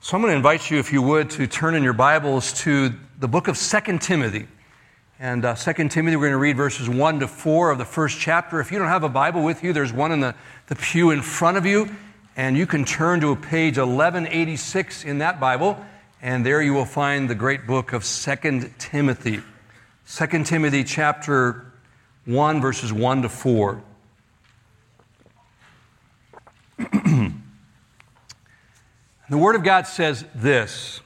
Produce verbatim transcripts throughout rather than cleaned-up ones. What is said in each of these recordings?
So I'm going to invite you, if you would, to turn in your Bibles to the book of Second Timothy. And uh, Second Timothy, we're going to read verses one to four of the first chapter. If you don't have a Bible with you, there's one in the, the pew in front of you, and you can turn to page eleven eighty-six in that Bible, and there you will find the great book of Second Timothy. Second Timothy chapter one, verses one to four. The Word of God says this: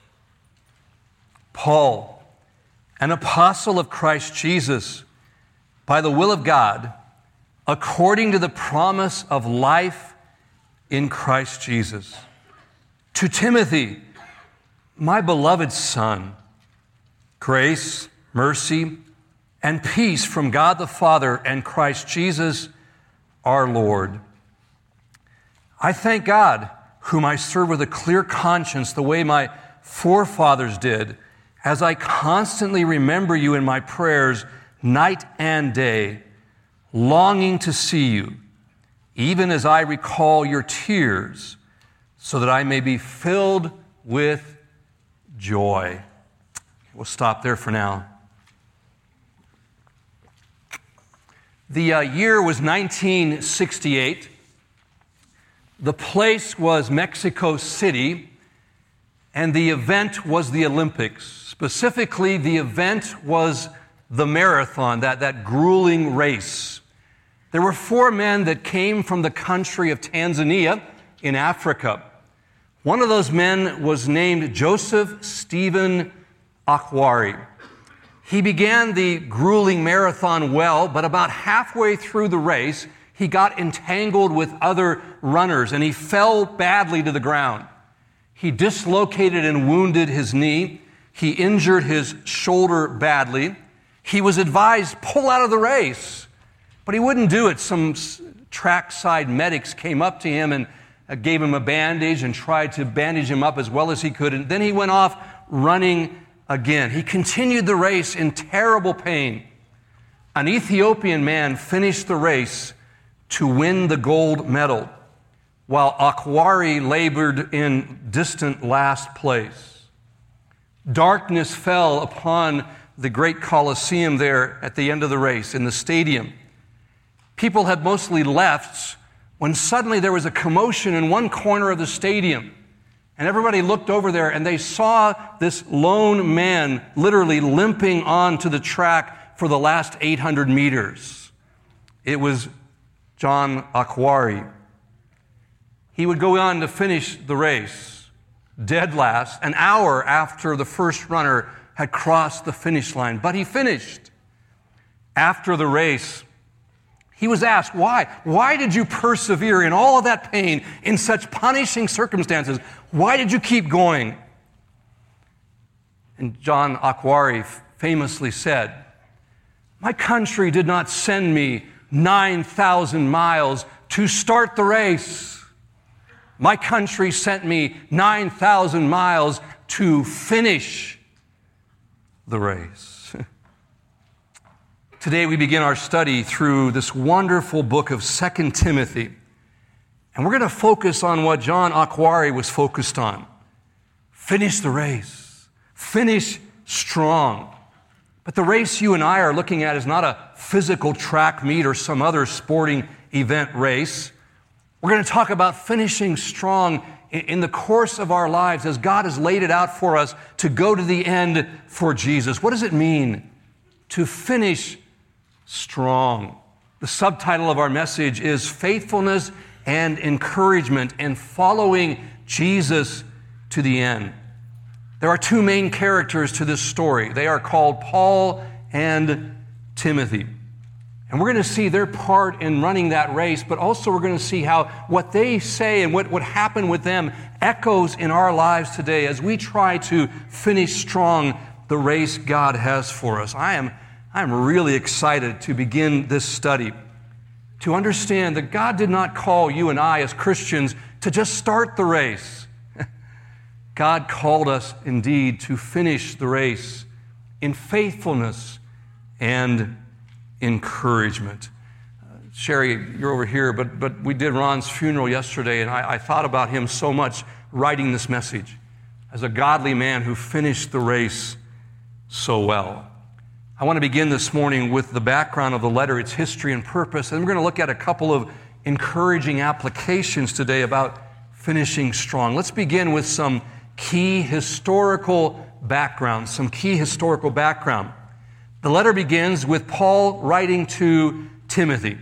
Paul, an apostle of Christ Jesus, by the will of God, according to the promise of life in Christ Jesus. To Timothy, my beloved son, grace, mercy, and peace from God the Father and Christ Jesus our Lord. I thank God, whom I serve with a clear conscience, the way my forefathers did, as I constantly remember you in my prayers night and day, longing to see you, even as I recall your tears, so that I may be filled with joy. We'll stop there for now. The uh, year was nineteen sixty-eight. The place was Mexico City, and the event was the Olympics. Specifically, the event was the marathon, that, that grueling race. There were four men that came from the country of Tanzania in Africa. One of those men was named Joseph Stephen Akhwari. He began the grueling marathon well, but about halfway through the race, he got entangled with other runners, and he fell badly to the ground. He dislocated and wounded his knee. He injured his shoulder badly. He was advised, pull out of the race, but he wouldn't do it. Some trackside medics came up to him and gave him a bandage and tried to bandage him up as well as he could, and then he went off running again. He continued the race in terrible pain. An Ethiopian man finished the race to win the gold medal, while Akhwari labored in distant last place. Darkness fell upon the great Colosseum there at the end of the race in the stadium. People had mostly left when suddenly there was a commotion in one corner of the stadium. And everybody looked over there and they saw this lone man literally limping onto the track for the last eight hundred meters. It was John Akhwari. He would go on to finish the race, dead last, an hour after the first runner had crossed the finish line. But he finished. After the race, he was asked, why? Why did you persevere in all of that pain, in such punishing circumstances? Why did you keep going? And John Akhwari famously said, my country did not send me nine thousand miles to start the race. My country sent me nine thousand miles to finish the race. Today we begin our study through this wonderful book of Second Timothy. And we're going to focus on what John Akhwari was focused on. Finish the race. Finish strong. But the race you and I are looking at is not a physical track meet or some other sporting event race. We're going to talk about finishing strong in the course of our lives as God has laid it out for us to go to the end for Jesus. What does it mean to finish strong? The subtitle of our message is Faithfulness and Encouragement and Following Jesus to the End. There are two main characters to this story. They are called Paul and Timothy. And we're going to see their part in running that race, but also we're going to see how what they say and what, what happened with them echoes in our lives today as we try to finish strong the race God has for us. I am, I am really excited to begin this study, to understand that God did not call you and I as Christians to just start the race. God called us indeed to finish the race in faithfulness and encouragement. Uh, Sherry, you're over here, but but we did Ron's funeral yesterday, and I, I thought about him so much writing this message. as a godly man who finished the race so well. I want to begin this morning with the background of the letter, its history and purpose, and we're going to look at a couple of encouraging applications today about finishing strong. Let's begin with some key historical background, some key historical background. The letter begins with Paul writing to Timothy.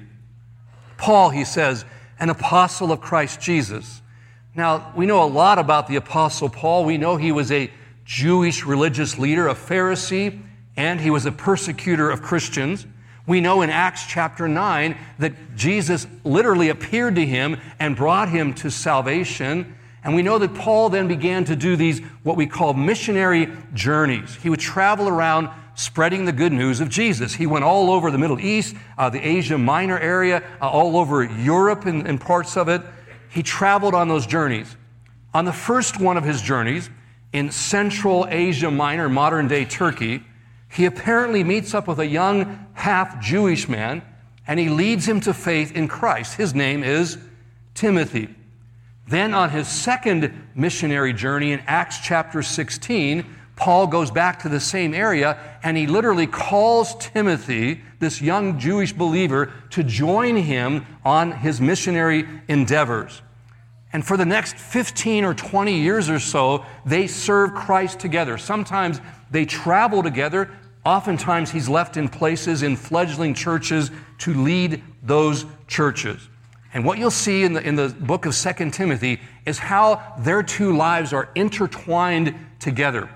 Paul, he says, an apostle of Christ Jesus. Now, we know a lot about the apostle Paul. We know he was a Jewish religious leader, a Pharisee, and he was a persecutor of Christians. We know in Acts chapter nine that Jesus literally appeared to him and brought him to salvation. And we know that Paul then began to do these, what we call missionary journeys. He would travel around spreading the good news of Jesus. He went all over the Middle East, uh, the Asia Minor area, uh, all over Europe and, and parts of it. He traveled on those journeys. On the first one of his journeys, in Central Asia Minor, modern-day Turkey, he apparently meets up with a young half-Jewish man, and he leads him to faith in Christ. His name is Timothy. Then on his second missionary journey in Acts chapter sixteen, Paul goes back to the same area, and he literally calls Timothy, this young Jewish believer, to join him on his missionary endeavors. And for the next fifteen or twenty years or so, they serve Christ together. Sometimes they travel together. Oftentimes he's left in places in fledgling churches to lead those churches. And what you'll see in the, in the book of Second Timothy is how their two lives are intertwined together.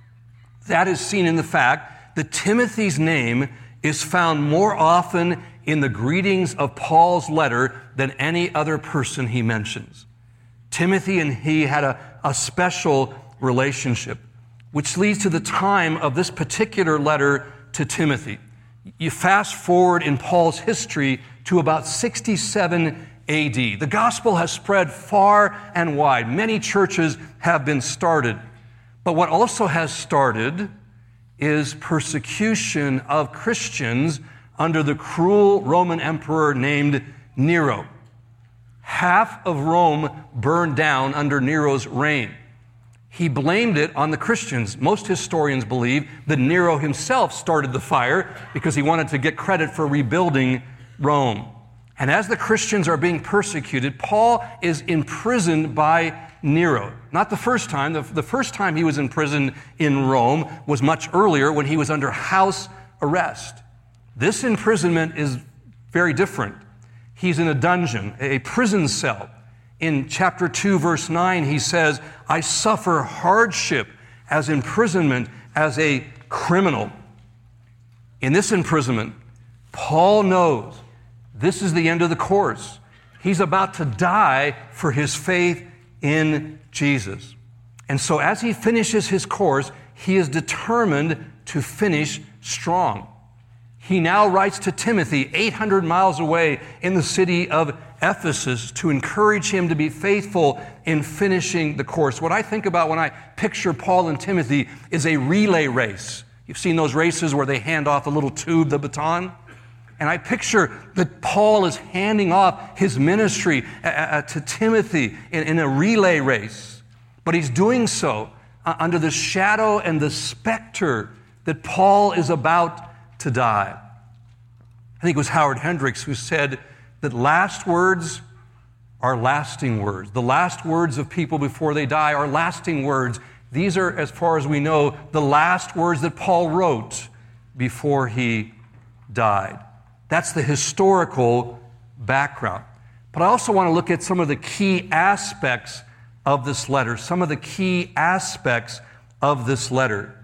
That is seen in the fact that Timothy's name is found more often in the greetings of Paul's letter than any other person he mentions. Timothy and he had a, a special relationship, which leads to the time of this particular letter to Timothy. You fast forward in Paul's history to about sixty-seven A D. The gospel has spread far and wide. Many churches have been started. But what also has started is persecution of Christians under the cruel Roman emperor named Nero. Half of Rome burned down under Nero's reign. He blamed it on the Christians. Most historians believe that Nero himself started the fire because he wanted to get credit for rebuilding Rome. And as the Christians are being persecuted, Paul is imprisoned by Nero. Not the first time. The, the first time he was imprisoned in Rome was much earlier when he was under house arrest. This imprisonment is very different. He's in a dungeon, a prison cell. In chapter two, verse nine, he says, I suffer hardship as imprisonment as a criminal. In this imprisonment, Paul knows this is the end of the course. He's about to die for his faith in Jesus. And so as he finishes his course, he is determined to finish strong. He now writes to Timothy, eight hundred miles away in the city of Ephesus, to encourage him to be faithful in finishing the course. What I think about when I picture Paul and Timothy is a relay race. You've seen those races where they hand off a little tube, the baton? And I picture that Paul is handing off his ministry uh, to Timothy in, in a relay race. But he's doing so uh, under the shadow and the specter that Paul is about to die. I think it was Howard Hendricks who said that last words are lasting words. The last words of people before they die are lasting words. These are, as far as we know, the last words that Paul wrote before he died. That's the historical background. But I also want to look at some of the key aspects of this letter, some of the key aspects of this letter.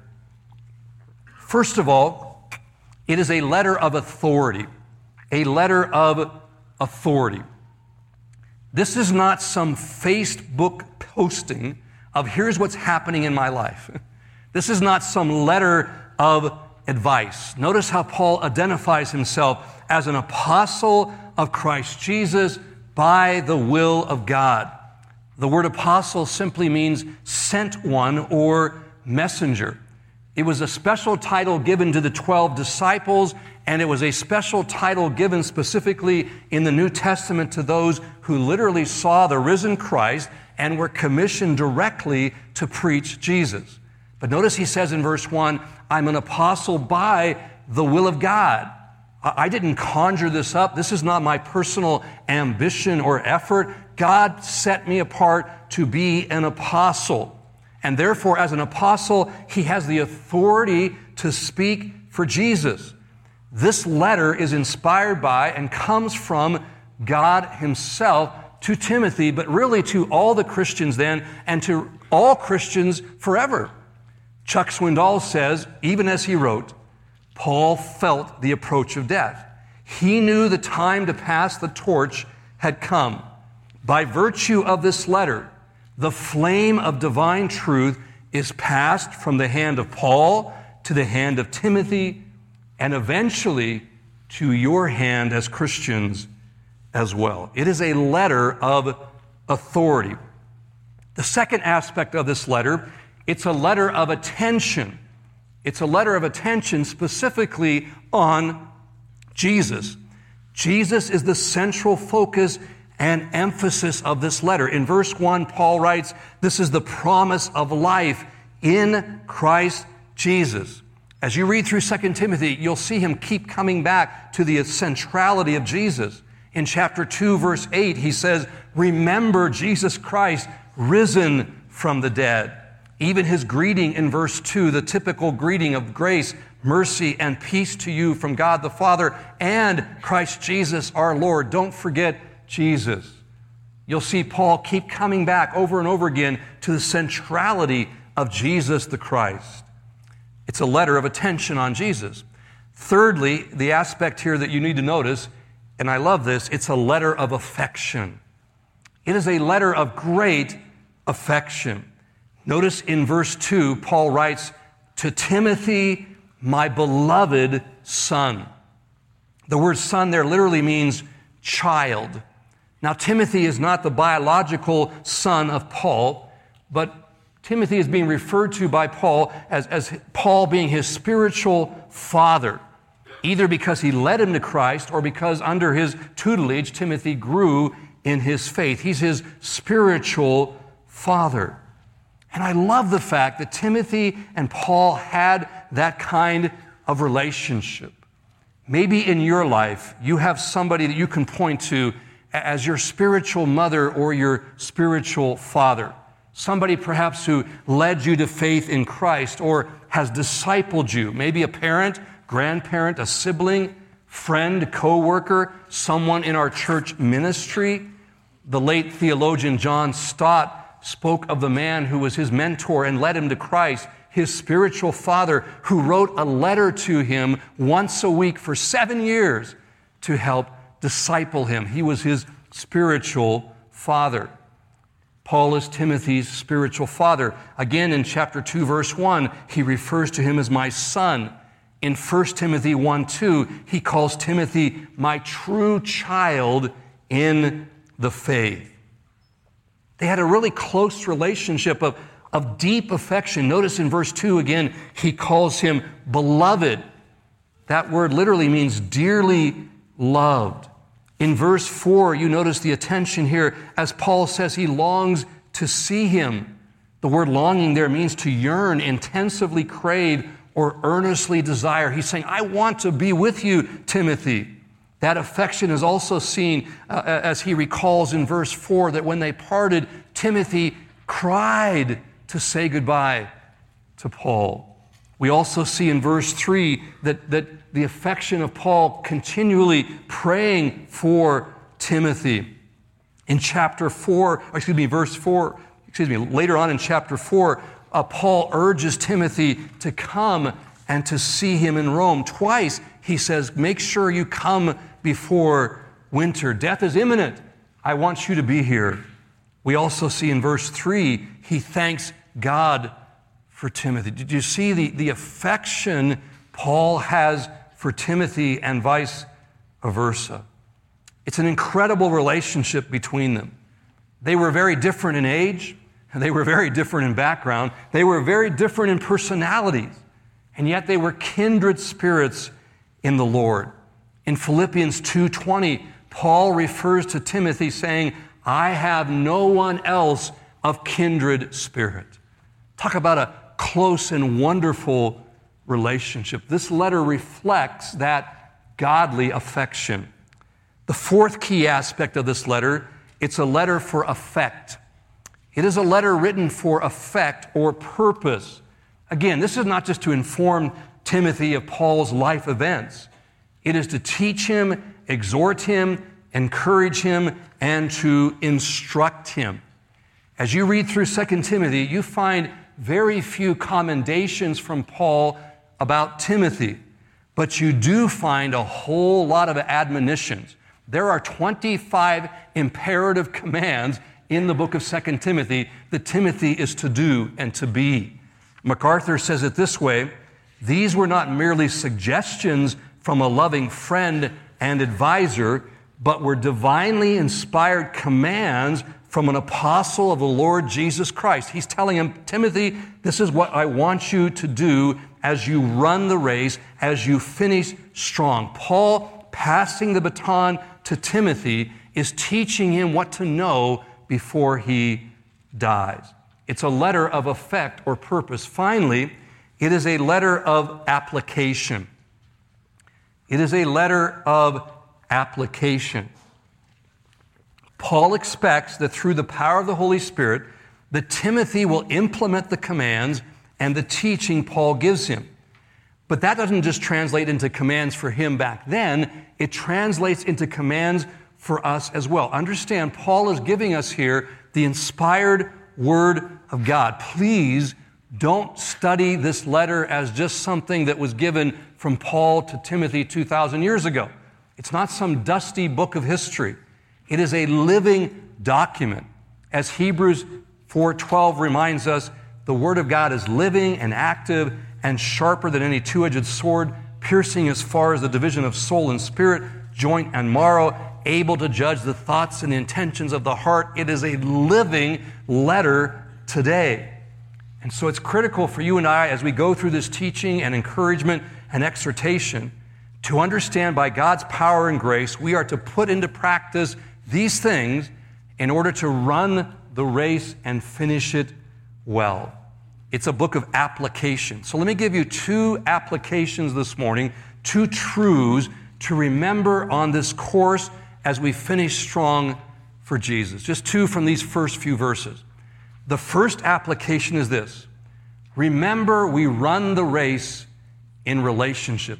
First of all, it is a letter of authority, a letter of authority. This is not some Facebook posting of here's what's happening in my life. This is not some letter of advice. Notice how Paul identifies himself as an apostle of Christ Jesus by the will of God. The word apostle simply means sent one or messenger. It was a special title given to the twelve disciples, and it was a special title given specifically in the New Testament to those who literally saw the risen Christ and were commissioned directly to preach Jesus. But notice he says in verse one, I'm an apostle by the will of God. I didn't conjure this up. This is not my personal ambition or effort. God set me apart to be an apostle. And therefore, as an apostle, he has the authority to speak for Jesus. This letter is inspired by and comes from God himself to Timothy, but really to all the Christians then and to all Christians forever. Chuck Swindoll says, even as he wrote, Paul felt the approach of death. He knew the time to pass the torch had come. By virtue of this letter, the flame of divine truth is passed from the hand of Paul to the hand of Timothy and eventually to your hand as Christians as well. It is a letter of authority. The second aspect of this letter, it's a letter of attention. It's a letter of attention specifically on Jesus. Jesus is the central focus and emphasis of this letter. In verse one, Paul writes, this is the promise of life in Christ Jesus. As you read through Second Timothy, you'll see him keep coming back to the centrality of Jesus. In chapter two, verse eight, he says, remember Jesus Christ risen from the dead. Even his greeting in verse two, the typical greeting of grace, mercy, and peace to you from God the Father and Christ Jesus our Lord. Don't forget Jesus. You'll see Paul keep coming back over and over again to the centrality of Jesus the Christ. It's a letter of attention on Jesus. Thirdly, the aspect here that you need to notice, and I love this, it's a letter of affection. It is a letter of great affection. Notice in verse two, Paul writes, to Timothy, my beloved son. The word son there literally means child. Now, Timothy is not the biological son of Paul, but Timothy is being referred to by Paul as, as Paul being his spiritual father, either because he led him to Christ or because under his tutelage, Timothy grew in his faith. He's his spiritual father. And I love the fact that Timothy and Paul had that kind of relationship. Maybe in your life, you have somebody that you can point to as your spiritual mother or your spiritual father. Somebody perhaps who led you to faith in Christ or has discipled you. Maybe a parent, grandparent, a sibling, friend, co-worker, someone in our church ministry. The late theologian John Stott spoke of the man who was his mentor and led him to Christ, his spiritual father, who wrote a letter to him once a week for seven years to help disciple him. He was his spiritual father. Paul is Timothy's spiritual father. Again, in chapter two, verse one, he refers to him as my son. In First Timothy one two, he calls Timothy my true child in the faith. They had a really close relationship of, of deep affection. Notice in verse two again, he calls him beloved. That word literally means dearly loved. In verse four, you notice the attention here as Paul says he longs to see him. The word longing there means to yearn, intensively crave, or earnestly desire. He's saying, I want to be with you, Timothy. That affection is also seen uh, as he recalls in verse four that when they parted, Timothy cried to say goodbye to Paul. We also see in verse three that, that the affection of Paul continually praying for Timothy. In chapter four, or excuse me, verse four, excuse me, later on in chapter four, uh, Paul urges Timothy to come and to see him in Rome. Twice he says, make sure you come before winter. Death is imminent. I want you to be here. We also see in verse three, he thanks God for Timothy. Did you see the, the affection Paul has for Timothy and vice versa? It's an incredible relationship between them. They were very different in age, and they were very different in background. They were very different in personalities. and yet they were kindred spirits in the Lord. In Philippians two twenty, Paul refers to Timothy saying, I have no one else of kindred spirit. Talk about a close and wonderful relationship. This letter reflects that godly affection. The fourth key aspect of this letter, it's a letter for effect. It is a letter written for effect or purpose. Again, this is not just to inform Timothy of Paul's life events. It is to teach him, exhort him, encourage him, and to instruct him. As you read through Second Timothy, you find very few commendations from Paul about Timothy, but you do find a whole lot of admonitions. There are twenty-five imperative commands in the book of Second Timothy that Timothy is to do and to be. MacArthur says it this way, these were not merely suggestions from a loving friend and advisor, but were divinely inspired commands from an apostle of the Lord Jesus Christ. He's telling him, Timothy, this is what I want you to do as you run the race, as you finish strong. Paul, passing the baton to Timothy, is teaching him what to know before he dies. It's a letter of effect or purpose. Finally, it is a letter of application. It is a letter of application. Paul expects that through the power of the Holy Spirit, that Timothy will implement the commands and the teaching Paul gives him. But that doesn't just translate into commands for him back then, it translates into commands for us as well. Understand, Paul is giving us here the inspired Word of God. Please don't study this letter as just something that was given from Paul to Timothy two thousand years ago. It's not some dusty book of history. It is a living document. As Hebrews four twelve reminds us, the Word of God is living and active and sharper than any two-edged sword, piercing as far as the division of soul and spirit, joint and marrow, able to judge the thoughts and intentions of the heart. It is a living letter today. And so it's critical for you and I, as we go through this teaching and encouragement and exhortation, to understand by God's power and grace, we are to put into practice these things in order to run the race and finish it well. It's a book of application. So let me give you two applications this morning, two truths to remember on this course as we finish strong for Jesus. Just two from these first few verses. The first application is this. Remember, we run the race in relationship.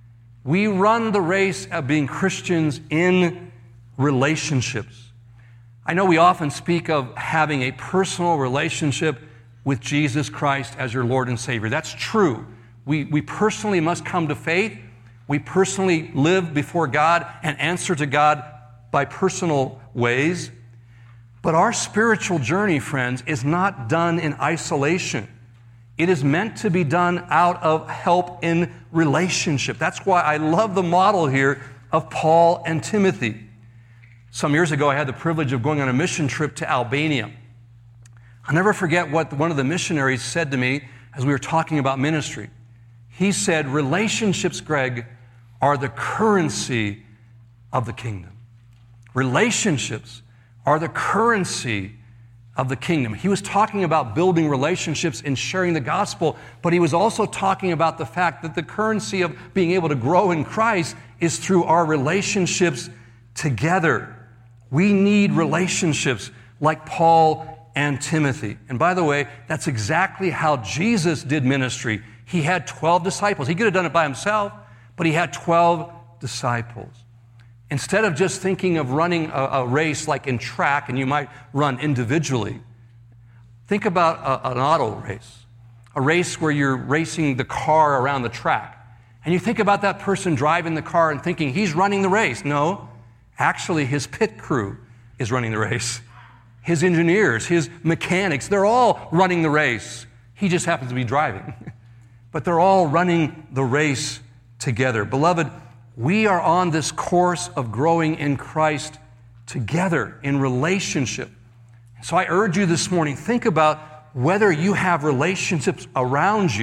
We run the race of being Christians in relationships. I know we often speak of having a personal relationship with Jesus Christ as your Lord and Savior. That's true. We, we personally must come to faith. We personally live before God and answer to God by personal ways. But our spiritual journey, friends, is not done in isolation. It is meant to be done out of help in relationship. That's why I love the model here of Paul and Timothy. Some years ago, I had the privilege of going on a mission trip to Albania. I'll never forget what one of the missionaries said to me as we were talking about ministry. He said, relationships, Greg, are the currency of the kingdom. Relationships are the currency of the kingdom. He was talking about building relationships and sharing the gospel, but he was also talking about the fact that the currency of being able to grow in Christ is through our relationships together. We need relationships like Paul and Timothy. And by the way, that's exactly how Jesus did ministry. He had twelve disciples. He could have done it by himself, but he had twelve disciples. Instead of just thinking of running a, a race like in track, and you might run individually, think about a, an auto race, a race where you're racing the car around the track. And you think about that person driving the car and thinking, he's running the race. No, actually his pit crew is running the race. His engineers, his mechanics, they're all running the race. He just happens to be driving. But they're all running the race together. Beloved, we are on this course of growing in Christ together in relationship. So I urge you this morning, think about whether you have relationships around you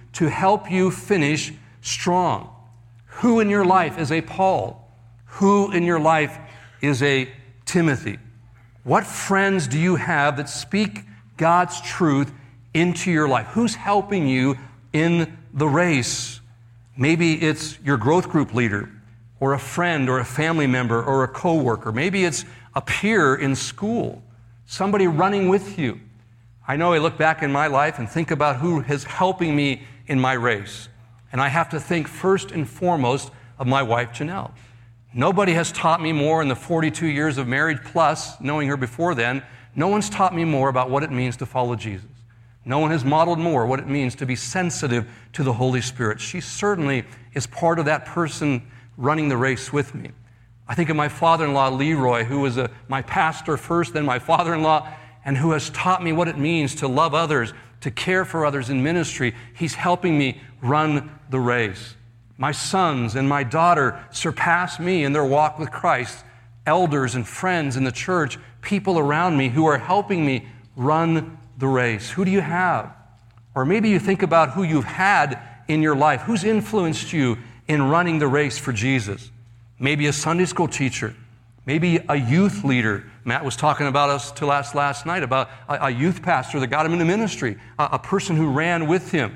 to help you finish strong. Who in your life is a Paul? Who in your life is a Timothy? What friends do you have that speak God's truth into your life? Who's helping you in the race? Maybe it's your growth group leader, or a friend, or a family member, or a coworker. Maybe it's a peer in school, somebody running with you. I know I look back in my life and think about who is helping me in my race. And I have to think first and foremost of my wife, Janelle. Nobody has taught me more in the forty-two years of marriage plus, knowing her before then, no one's taught me more about what it means to follow Jesus. No one has modeled more what it means to be sensitive to the Holy Spirit. She certainly is part of that person running the race with me. I think of my father-in-law, Leroy, who was a, my pastor first, then my father-in-law, and who has taught me what it means to love others, to care for others in ministry. He's helping me run the race. My sons and my daughter surpass me in their walk with Christ. Elders and friends in the church, people around me who are helping me run the race. Who do you have? Or maybe you think about who you've had in your life. Who's influenced you in running the race for Jesus? Maybe a Sunday school teacher. Maybe a youth leader. Matt was talking about us to last last night about a, a youth pastor that got him into ministry, a, a person who ran with him,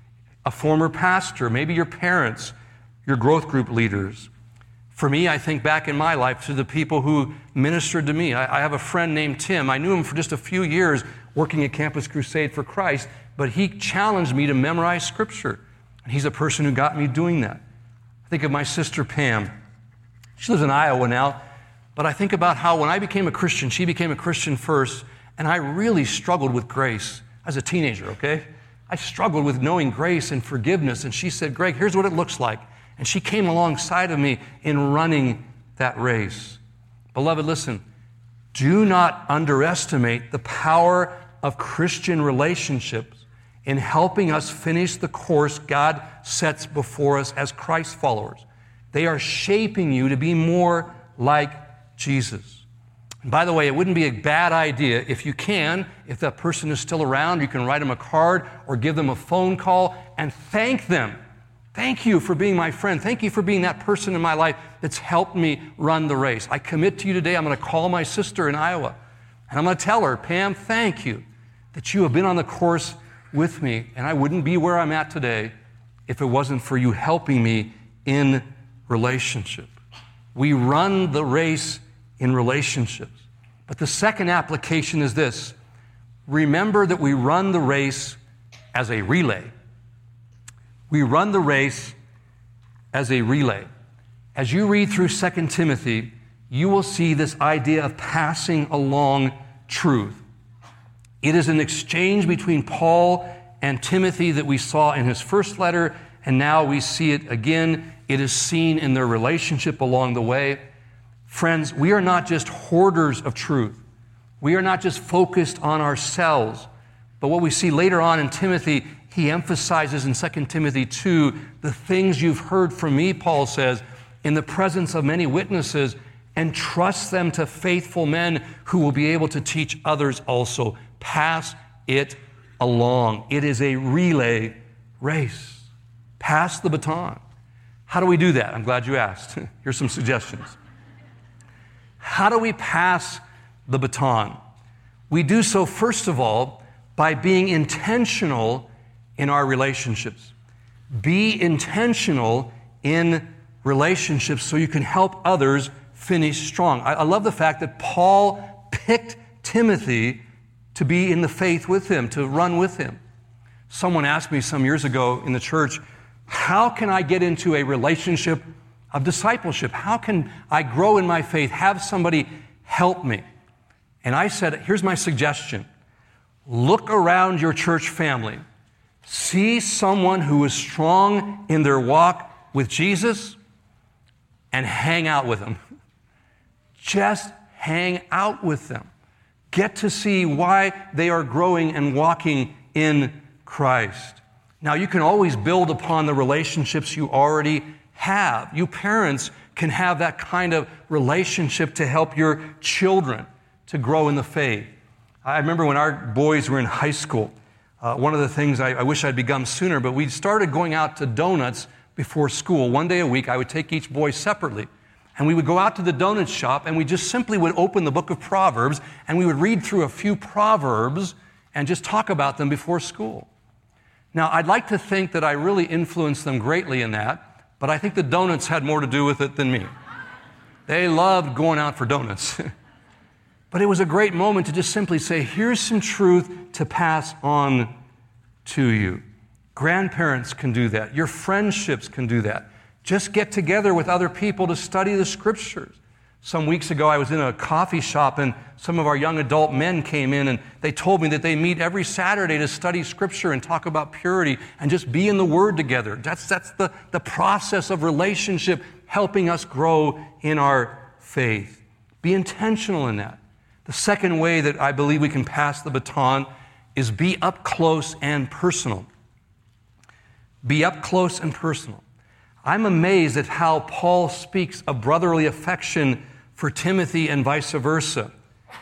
a former pastor, maybe your parents, your growth group leaders. For me, I think back in my life to the people who ministered to me. I, I have a friend named Tim. I knew him for just a few years working at Campus Crusade for Christ, but he challenged me to memorize Scripture. And he's a person who got me doing that. I think of my sister Pam. She lives in Iowa now. But I think about how when I became a Christian, she became a Christian first, and I really struggled with grace as a teenager, okay? I struggled with knowing grace and forgiveness, and she said, Greg, here's what it looks like. And she came alongside of me in running that race. Beloved, listen, do not underestimate the power of Christian relationships in helping us finish the course God sets before us as Christ followers. They are shaping you to be more like Jesus. And by the way, it wouldn't be a bad idea if you can, if that person is still around, you can write them a card or give them a phone call and thank them. Thank you for being my friend. Thank you for being that person in my life that's helped me run the race. I commit to you today, I'm going to call my sister in Iowa and I'm going to tell her, Pam, thank you that you have been on the course with me, and I wouldn't be where I'm at today if it wasn't for you helping me in relationship. We run the race in relationships. But the second application is this. Remember that we run the race as a relay. We run the race as a relay. As you read through Second Timothy, you will see this idea of passing along truth. It is an exchange between Paul and Timothy that we saw in his first letter, and now we see it again. It is seen in their relationship along the way. Friends, we are not just hoarders of truth. We are not just focused on ourselves. But what we see later on in Timothy, he emphasizes in Second Timothy two, the things you've heard from me, Paul says, in the presence of many witnesses, and trust them to faithful men who will be able to teach others also. Pass it along. It is a relay race. Pass the baton. How do we do that? I'm glad you asked. Here's some suggestions. How do we pass the baton? We do so, first of all, by being intentional in our relationships. Be intentional in relationships so you can help others finish strong. I, I love the fact that Paul picked Timothy to be in the faith with him, to run with him. Someone asked me some years ago in the church, how can I get into a relationship of discipleship? How can I grow in my faith? Have somebody help me? And I said, here's my suggestion. Look around your church family. See someone who is strong in their walk with Jesus and hang out with them. Just hang out with them. Get to see why they are growing and walking in Christ. Now, you can always build upon the relationships you already have. You parents can have that kind of relationship to help your children to grow in the faith. I remember when our boys were in high school, Uh, one of the things I, I wish I'd begun sooner, but we started going out to donuts before school. One day a week, I would take each boy separately. And we would go out to the donut shop, and we just simply would open the book of Proverbs, and we would read through a few Proverbs and just talk about them before school. Now, I'd like to think that I really influenced them greatly in that, but I think the donuts had more to do with it than me. They loved going out for donuts. But it was a great moment to just simply say, here's some truth to pass on to you. Grandparents can do that. Your friendships can do that. Just get together with other people to study the Scriptures. Some weeks ago, I was in a coffee shop, and some of our young adult men came in, and they told me that they meet every Saturday to study Scripture and talk about purity and just be in the Word together. That's, that's the, the process of relationship helping us grow in our faith. Be intentional in that. The second way that I believe we can pass the baton is be up close and personal. Be up close and personal. I'm amazed at how Paul speaks of brotherly affection for Timothy and vice versa.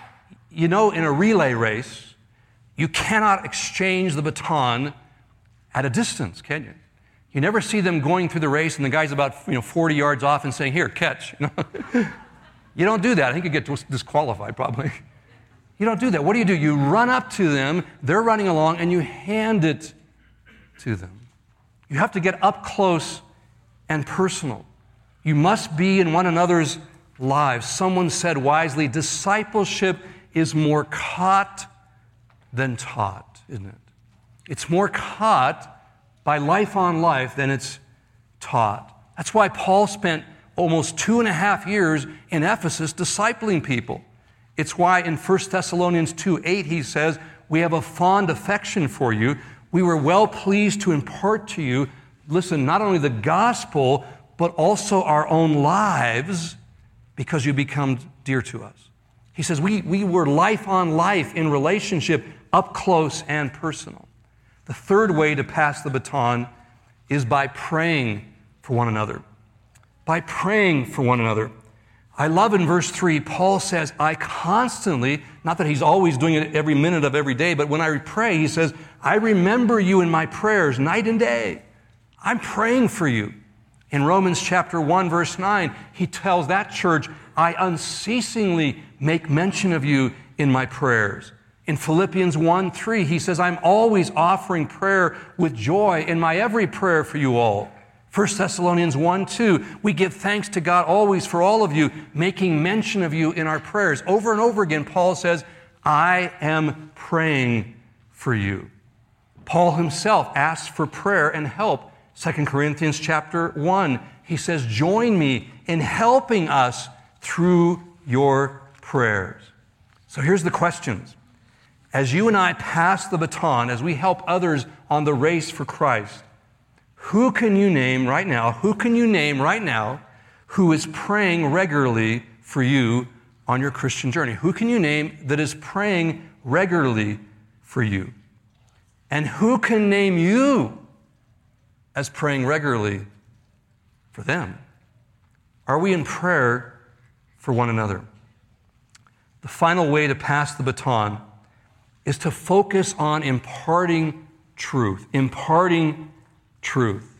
You know, in a relay race, you cannot exchange the baton at a distance, can you? You never see them going through the race and the guy's about you know, forty yards off and saying, here, catch. You know? You don't do that. I think you get disqualified probably. You don't do that. What do you do? You run up to them, they're running along, and you hand it to them. You have to get up close and personal. You must be in one another's lives. Someone said wisely, discipleship is more caught than taught, isn't it? It's more caught by life on life than it's taught. That's why Paul spent almost two and a half years in Ephesus discipling people. It's why in First Thessalonians two eight he says, we have a fond affection for you. We were well pleased to impart to you, listen, not only the gospel, but also our own lives, because you become dear to us. He says we, we were life on life in relationship, up close and personal. The third way to pass the baton is by praying for one another. By praying for one another. I love in verse three, Paul says, I constantly, not that he's always doing it every minute of every day, but when I pray, he says, I remember you in my prayers night and day. I'm praying for you. In Romans chapter one, verse nine, he tells that church, I unceasingly make mention of you in my prayers. In Philippians one three, he says, I'm always offering prayer with joy in my every prayer for you all. First Thessalonians one two, we give thanks to God always for all of you, making mention of you in our prayers. Over and over again, Paul says, I am praying for you. Paul himself asks for prayer and help. Second Corinthians chapter one, he says, join me in helping us through your prayers. So here's the questions. As you and I pass the baton, as we help others on the race for Christ, who can you name right now, who can you name right now who is praying regularly for you on your Christian journey? Who can you name that is praying regularly for you? And who can name you as praying regularly for them? Are we in prayer for one another? The final way to pass the baton is to focus on imparting truth, imparting truth.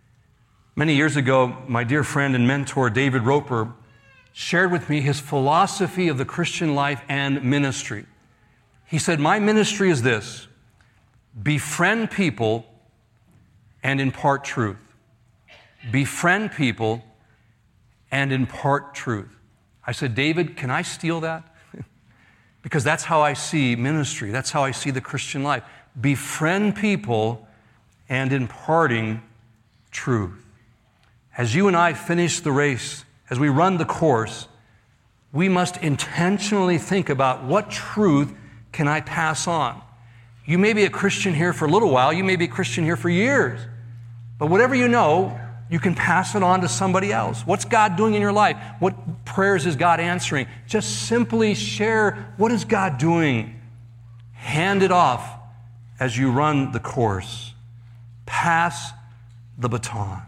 Many years ago, my dear friend and mentor, David Roper, shared with me his philosophy of the Christian life and ministry. He said, my ministry is this: befriend people and impart truth. Befriend people and impart truth. I said, David, can I steal that? Because that's how I see ministry. That's how I see the Christian life. Befriend people and imparting truth. As you and I finish the race, as we run the course, we must intentionally think about what truth can I pass on. You may be a Christian here for a little while. You may be a Christian here for years. But whatever you know, you can pass it on to somebody else. What's God doing in your life? What prayers is God answering? Just simply share, what is God doing? Hand it off as you run the course. Pass the baton.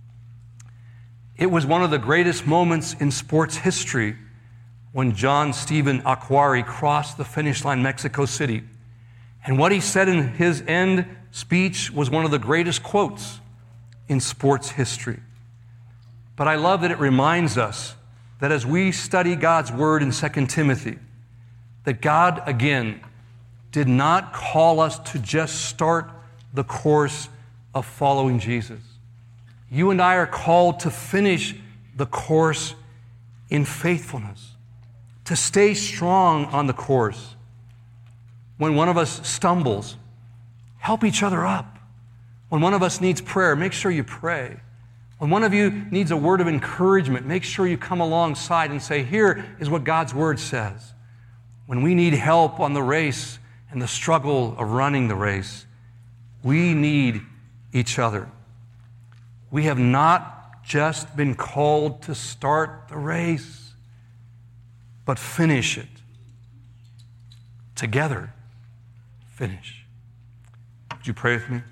It was one of the greatest moments in sports history when John Stephen Akhwari crossed the finish line in Mexico City. And what he said in his end speech was one of the greatest quotes in sports history. But I love that it reminds us that as we study God's word in Second Timothy, that God, again, did not call us to just start the course of following Jesus. You and I are called to finish the course in faithfulness, to stay strong on the course. When one of us stumbles, help each other up. When one of us needs prayer, make sure you pray. When one of you needs a word of encouragement, make sure you come alongside and say, here is what God's word says. When we need help on the race and the struggle of running the race, we need each other. We have not just been called to start the race, but finish it. Together, finish. Would you pray with me?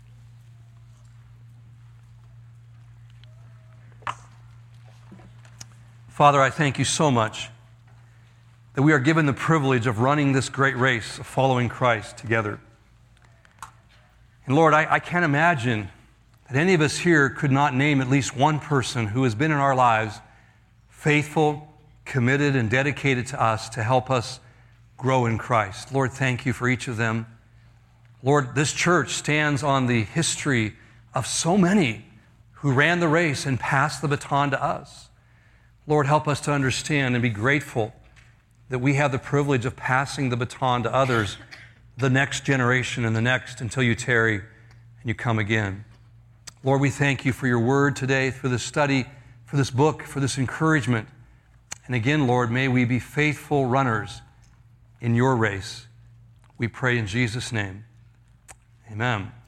Father, I thank you so much that we are given the privilege of running this great race of following Christ together. And Lord, I, I can't imagine that any of us here could not name at least one person who has been in our lives faithful, committed, and dedicated to us to help us grow in Christ. Lord, thank you for each of them. Lord, this church stands on the history of so many who ran the race and passed the baton to us. Lord, help us to understand and be grateful that we have the privilege of passing the baton to others, the next generation and the next, until you tarry and you come again. Lord, we thank you for your word today, for this study, for this book, for this encouragement. And again, Lord, may we be faithful runners in your race. We pray in Jesus' name. Amen.